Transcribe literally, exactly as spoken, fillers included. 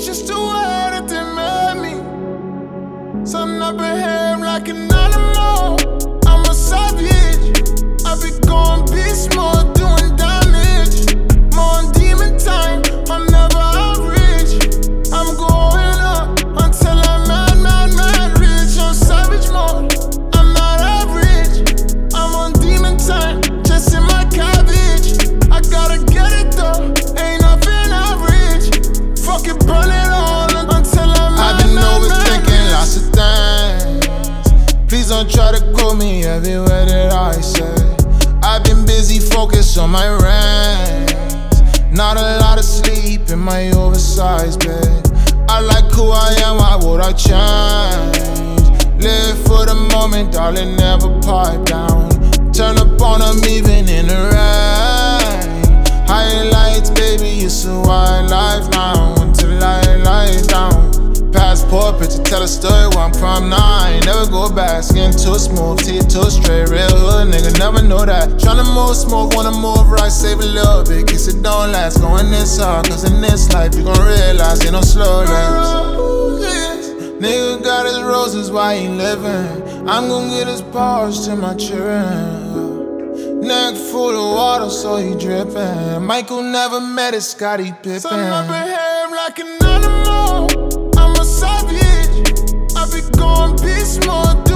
just the way that they made me. Something I behave like an animal. I'm a savage. I be going beast mode, doing damage. More on demon time, I'm never average. I'm going up until I'm mad, mad, mad rich. On savage mode, I'm not average. I'm on demon time, just in my cabbage. I gotta get it though, ain't nothing average. Fuck it, burn it all until I'm mad, I've been mad, overthinking mad lots of things. Please don't try to quote me every word that I say. I've been busy, focused on my rants. Not a lot of sleep in my oversized bed. I like who I am, why would I change? Live for the moment, darling, never pipe down. Turn up on them even in the rain. Highlights, baby, it's a wild life now. Until I lie down. Passport picture, tell a story where I'm from. Nah, I ain't never go back. Skin too smooth, teeth too straight. Real hood nigga, never know that. Tryna move smoke, wanna move right, save a little bit. Kiss it don't last, going this hard. Cause in this life you gon' realize ain't no slow dance. Nigga got his roses while he living. I'm gon' get his paws to my children. Neck full of water, so he drippin'. Michael never met his Scottie Pippen. Some I behave like an animal. I'm a savage. I be going beast mode.